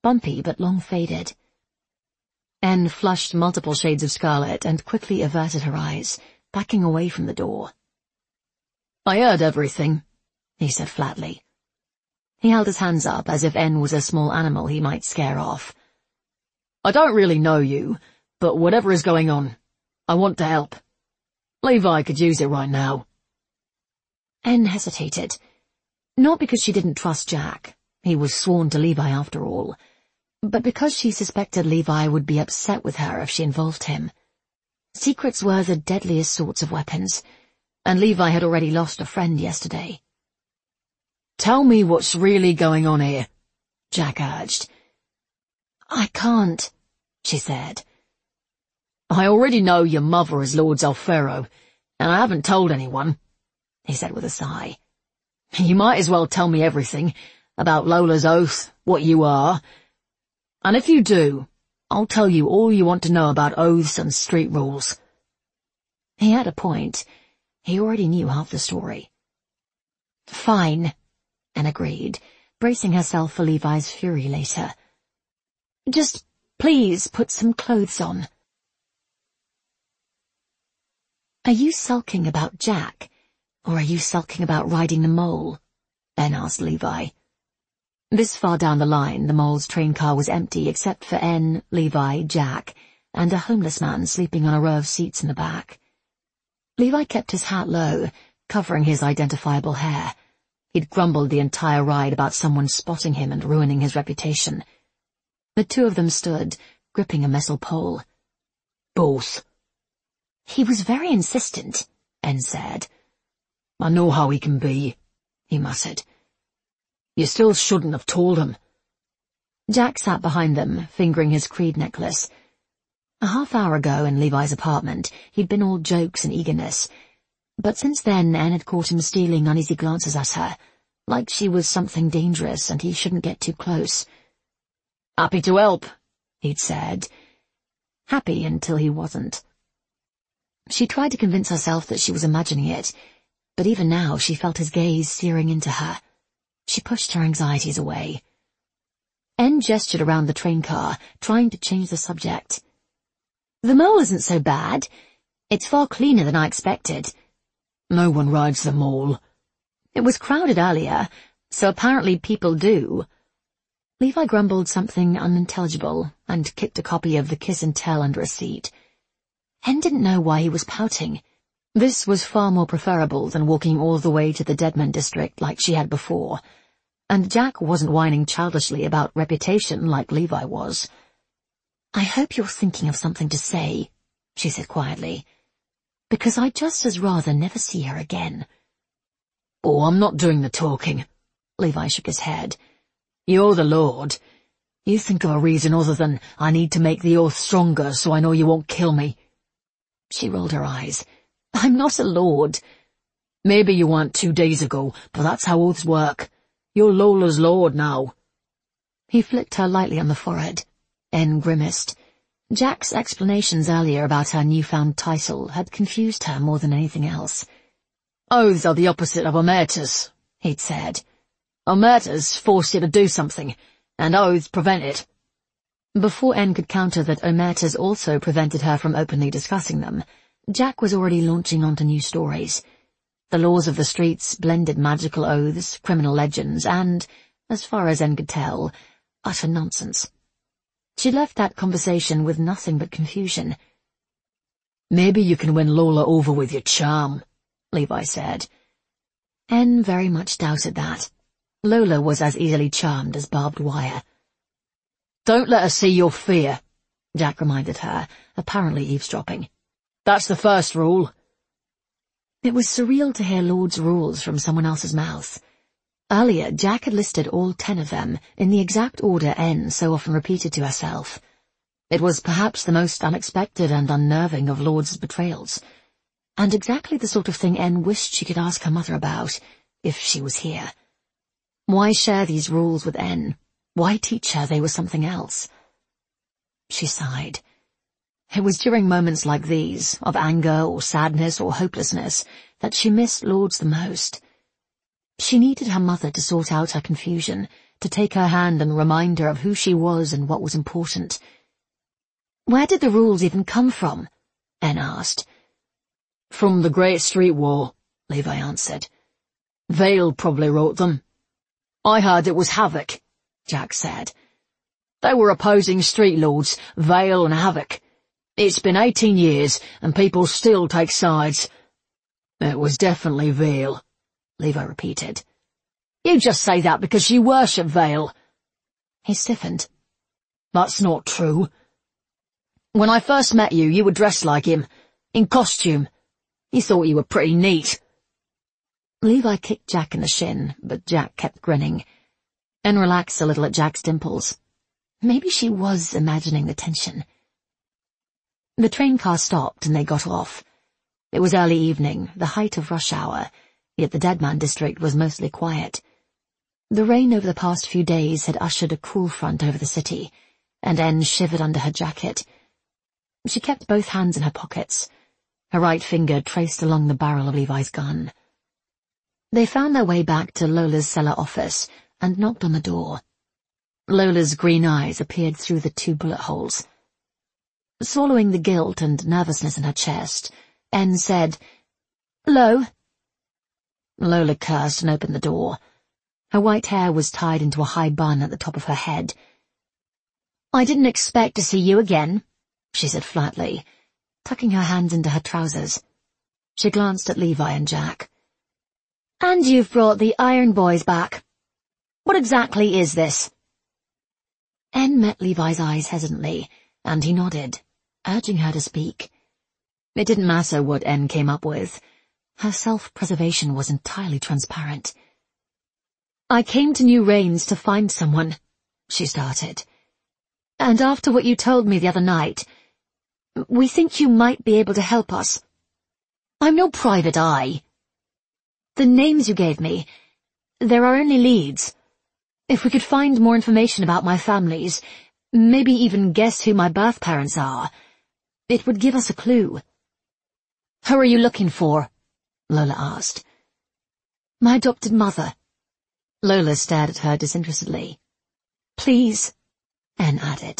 bumpy but long faded. Anne flushed multiple shades of scarlet and quickly averted her eyes, backing away from the door. "I heard everything," he said flatly. He held his hands up as if Anne was a small animal he might scare off. "I don't really know you, but whatever is going on, I want to help. Levi could use it right now." Anne hesitated. Not because she didn't trust Jack. He was sworn to Levi after all. But because she suspected Levi would be upset with her if she involved him. Secrets were the deadliest sorts of weapons, and Levi had already lost a friend yesterday. "Tell me what's really going on here," Jack urged. "I can't," she said. "I already know your mother is Lord Zalfero, and I haven't told anyone," he said with a sigh. "You might as well tell me everything, about Lola's oath, what you are. And if you do, I'll tell you all you want to know about oaths and street rules." He had a point. He already knew half the story. "Fine," Anne agreed, bracing herself for Levi's fury later. "Just please put some clothes on." "Are you sulking about Jack, or are you sulking about riding the mole?" Anne asked Levi. This far down the line, the mole's train car was empty except for Anne, Levi, Jack, and a homeless man sleeping on a row of seats in the back. Levi kept his hat low, covering his identifiable hair. He'd grumbled the entire ride about someone spotting him and ruining his reputation. The two of them stood, gripping a metal pole. "Both." "He was very insistent," Anne said. "I know how he can be," he muttered. "You still shouldn't have told him." Jack sat behind them, fingering his creed necklace. A half hour ago in Levi's apartment, he'd been all jokes and eagerness. But since then, Anne had caught him stealing uneasy glances at her, like she was something dangerous and he shouldn't get too close. "Happy to help," he'd said. Happy until he wasn't. She tried to convince herself that she was imagining it, but even now she felt his gaze searing into her. She pushed her anxieties away. Anne gestured around the train car, trying to change the subject. "The mole isn't so bad. It's far cleaner than I expected." "No one rides the mole." "It was crowded earlier, so apparently people do." Levi grumbled something unintelligible and kicked a copy of The Kiss and Tell under a seat. Anne didn't know why he was pouting. This was far more preferable than walking all the way to the Deadman district like she had before, and Jack wasn't whining childishly about reputation like Levi was. "I hope you're thinking of something to say," she said quietly, "because I'd just as rather never see her again." "Oh, I'm not doing the talking." Levi shook his head. "You're the Lord. You think of a reason other than I need to make the oath stronger so I know you won't kill me." She rolled her eyes. "I'm not a lord." "Maybe you weren't two days ago, but that's how oaths work. You're Lola's lord now." He flicked her lightly on the forehead. Anne grimaced. Jack's explanations earlier about her newfound title had confused her more than anything else. "Oaths are the opposite of omertas," he'd said. "Omertas force you to do something, and oaths prevent it." Before Anne could counter that omertas also prevented her from openly discussing them, Jack was already launching onto new stories. The laws of the streets blended magical oaths, criminal legends, and, as far as Anne could tell, utter nonsense. She left that conversation with nothing but confusion. "Maybe you can win Lola over with your charm," Levi said. Anne very much doubted that. Lola was as easily charmed as barbed wire. "Don't let her see your fear," Jack reminded her, apparently eavesdropping. "That's the first rule." It was surreal to hear Lord's rules from someone else's mouth. Earlier, Jack had listed all ten of them, in the exact order Anne so often repeated to herself. It was perhaps the most unexpected and unnerving of Lord's betrayals, and exactly the sort of thing Anne wished she could ask her mother about, if she was here. Why share these rules with Anne? Why teach her they were something else? She sighed. It was during moments like these, of anger or sadness or hopelessness, that she missed Lord's the most. She needed her mother to sort out her confusion, to take her hand and remind her of who she was and what was important. "Where did the rules even come from?" En asked. "From the Great Street War," Levi answered. "Vale probably wrote them." "I heard it was Havoc," Jack said. "They were opposing street lords, Vale and Havoc. It's been eighteen years, and people still take sides." "It was definitely Vale," Levi repeated. "You just say that because you worship Vale." He stiffened. "That's not true. When I first met you, you were dressed like him, in costume. You thought you were pretty neat." Levi kicked Jack in the shin, but Jack kept grinning, and relaxed a little at Jack's dimples. Maybe she was imagining the tension. The train car stopped and they got off. It was early evening, the height of rush hour, yet the Deadman district was mostly quiet. The rain over the past few days had ushered a cool front over the city, and En shivered under her jacket. She kept both hands in her pockets, her right finger traced along the barrel of Levi's gun. They found their way back to Lola's cellar office and knocked on the door. Lola's green eyes appeared through the two bullet holes. Swallowing the guilt and nervousness in her chest, En said, "Lo." Lola cursed and opened the door. Her white hair was tied into a high bun at the top of her head. "I didn't expect to see you again," she said flatly, tucking her hands into her trousers. She glanced at Levi and Jack. "And you've brought the Iron Boys back. What exactly is this?" En met Levi's eyes hesitantly, and he nodded, urging her to speak. It didn't matter what En came up with. Her self-preservation was entirely transparent. "I came to New Rains to find someone," she started. "And after what you told me the other night, we think you might be able to help us. I'm no private eye. The names you gave me, there are only leads. If we could find more information about my families, maybe even guess who my birth parents are, it would give us a clue." "Who are you looking for?" Lola asked. "My adopted mother." Lola stared at her disinterestedly. "Please," En added.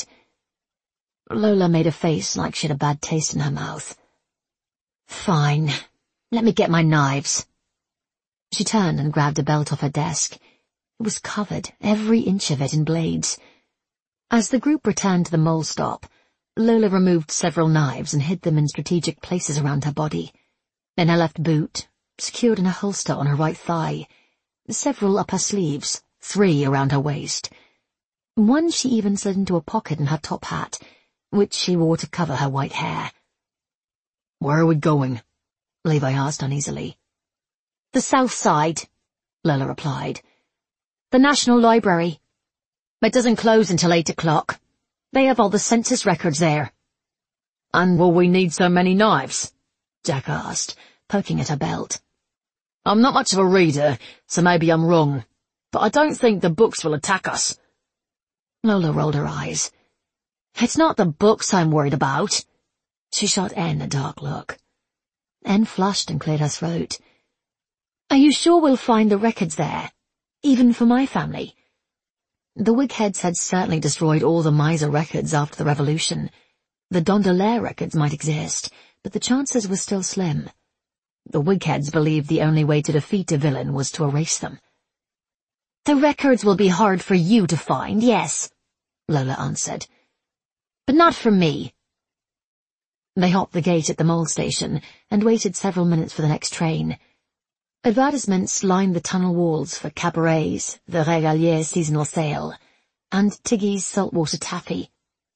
Lola made a face like she had a bad taste in her mouth. "Fine. Let me get my knives." She turned and grabbed a belt off her desk. It was covered, every inch of it, in blades. As the group returned to the mole stop, Lola removed several knives and hid them in strategic places around her body. In her left boot, secured in a holster on her right thigh, several up her sleeves, three around her waist. One she even slid into a pocket in her top hat, which she wore to cover her white hair. "Where are we going?" Levi asked uneasily. "The south side," Lola replied. "The National Library. It doesn't close until eight o'clock. They have all the census records there." "And will we need so many knives?" Jack asked, poking at her belt. "I'm not much of a reader, so maybe I'm wrong, but I don't think the books will attack us." Lola rolled her eyes. "It's not the books I'm worried about." She shot En a dark look. En flushed and cleared her throat. "Are you sure we'll find the records there, even for my family?" The Wigheads had certainly destroyed all the miser records after the revolution. The Dondelaire records might exist, but the chances were still slim. The Wigheads believed the only way to defeat a villain was to erase them. "The records will be hard for you to find, yes," Lola answered. "But not for me." They hopped the gate at the mole station and waited several minutes for the next train. Advertisements lined the tunnel walls for cabarets, the Regalier seasonal sale, and Tiggy's saltwater taffy.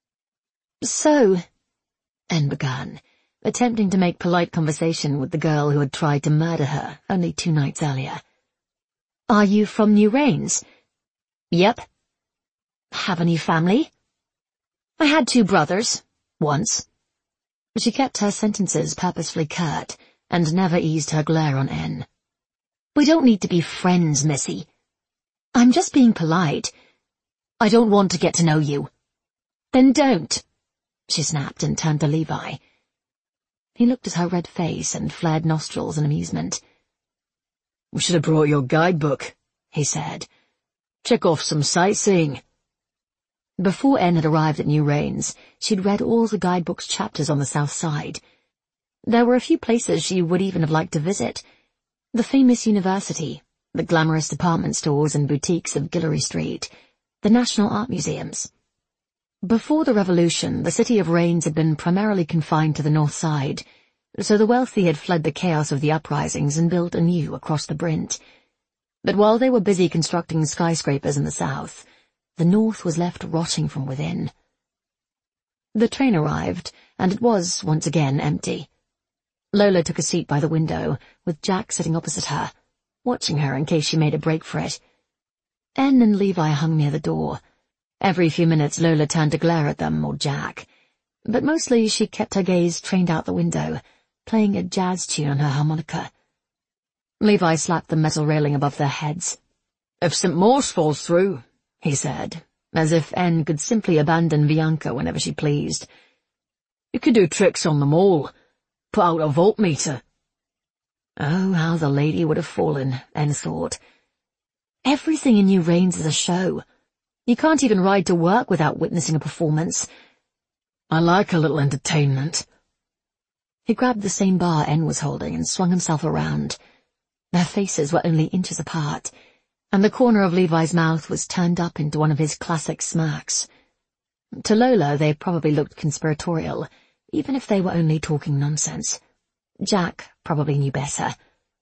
"So," En began, attempting to make polite conversation with the girl who had tried to murder her only two nights earlier. "Are you from New Rains?" "Yep." "Have any family?" "I had two brothers, once." She kept her sentences purposefully curt, and never eased her glare on En. "We don't need to be friends, Missy. I'm just being polite. I don't want to get to know you." "Then don't," she snapped and turned to Levi. He looked at her red face and flared nostrils in amusement. "We should have brought your guidebook," he said. Check off some sightseeing. Before N had arrived at New Rains, she'd read all the guidebook's chapters on the south side. There were a few places she would even have liked to visit. The famous university, the glamorous department stores and boutiques of Guillory Street, the National Art Museums. Before the revolution, the city of Rains had been primarily confined to the north side, so the wealthy had fled the chaos of the uprisings and built anew across the Brint. But while they were busy constructing skyscrapers in the south, the north was left rotting from within. The train arrived, and it was, once again, empty. Lola took a seat by the window, with Jack sitting opposite her, watching her in case she made a break for it. N and Levi hung near the door. Every few minutes Lola turned to glare at them or Jack, but mostly she kept her gaze trained out the window, playing a jazz tune on her harmonica. Levi slapped the metal railing above their heads. "If Saint Morse falls through," he said, as if N could simply abandon Bianca whenever she pleased. "You could do tricks on them all. Put out a voltmeter." Oh, how the lady would have fallen, N thought. Everything in New Rains is a show. You can't even ride to work without witnessing a performance. "I like a little entertainment." He grabbed the same bar N was holding and swung himself around. Their faces were only inches apart, and the corner of Levi's mouth was turned up into one of his classic smirks. To Lola, they probably looked conspiratorial, even if they were only talking nonsense. Jack probably knew better.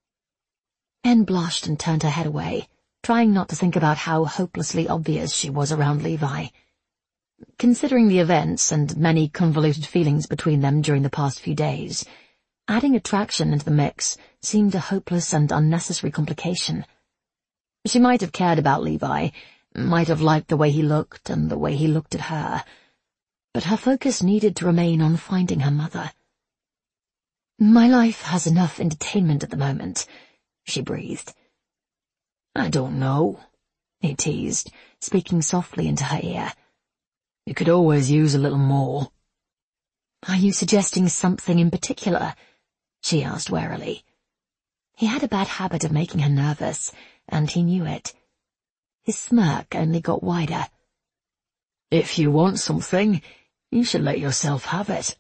N blushed and turned her head away, trying not to think about how hopelessly obvious she was around Levi. Considering the events and many convoluted feelings between them during the past few days, adding attraction into the mix seemed a hopeless and unnecessary complication. She might have cared about Levi, might have liked the way he looked and the way he looked at her, but her focus needed to remain on finding her mother. "My life has enough entertainment at the moment," she breathed. "I don't know," he teased, speaking softly into her ear. "You could always use a little more." "Are you suggesting something in particular?" she asked warily. He had a bad habit of making her nervous, and he knew it. His smirk only got wider. "If you want something, you should let yourself have it."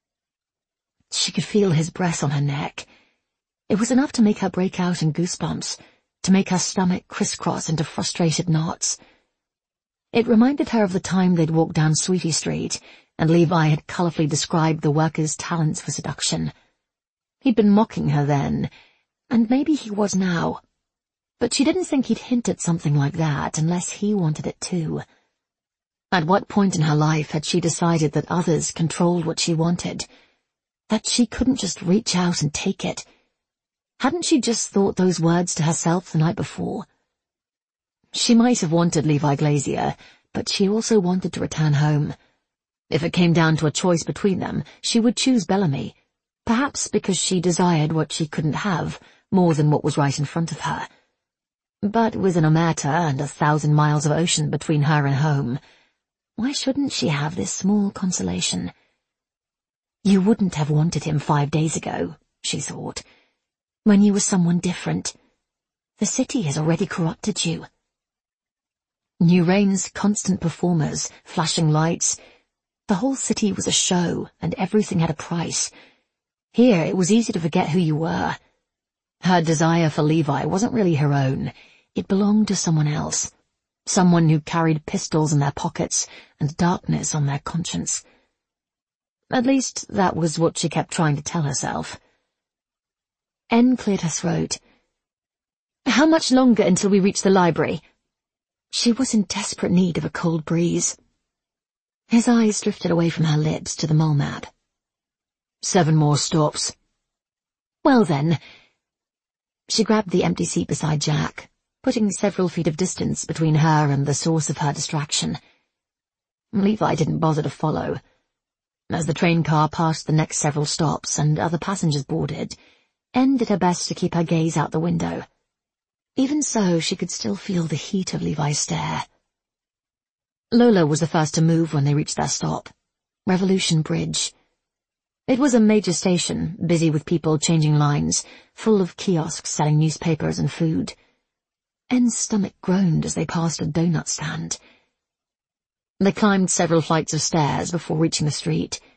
She could feel his breath on her neck. It was enough to make her break out in goosebumps, to make her stomach crisscross into frustrated knots. It reminded her of the time they'd walked down Sweetie Street, and Levi had colourfully described the workers' talents for seduction. He'd been mocking her then, and maybe he was now. But she didn't think he'd hint at something like that unless he wanted it too. At what point in her life had she decided that others controlled what she wanted? That she couldn't just reach out and take it? Hadn't she just thought those words to herself the night before? She might have wanted Levi Glazier, but she also wanted to return home. If it came down to a choice between them, she would choose Bellamy, perhaps because she desired what she couldn't have more than what was right in front of her. But with an omerta and a thousand miles of ocean between her and home, why shouldn't she have this small consolation? You wouldn't have wanted him five days ago, she thought, when you were someone different. The city has already corrupted you. New Rains' constant performers, flashing lights. The whole city was a show, and everything had a price. Here it was easy to forget who you were. Her desire for Levi wasn't really her own. It belonged to someone else. Someone who carried pistols in their pockets and darkness on their conscience. At least that was what she kept trying to tell herself. N cleared her throat. "How much longer until we reach the library?" She was in desperate need of a cold breeze. His eyes drifted away from her lips to the mole map. Seven more stops." "Well then." She grabbed the empty seat beside Jack, putting several feet of distance between her and the source of her distraction. Levi didn't bother to follow. As the train car passed the next several stops and other passengers boarded, N did her best to keep her gaze out the window. Even so, she could still feel the heat of Levi's stare. Lola was the first to move when they reached their stop, Revolution Bridge. It was a major station, busy with people changing lines, full of kiosks selling newspapers and food. En's stomach groaned as they passed a donut stand. They climbed several flights of stairs before reaching the street.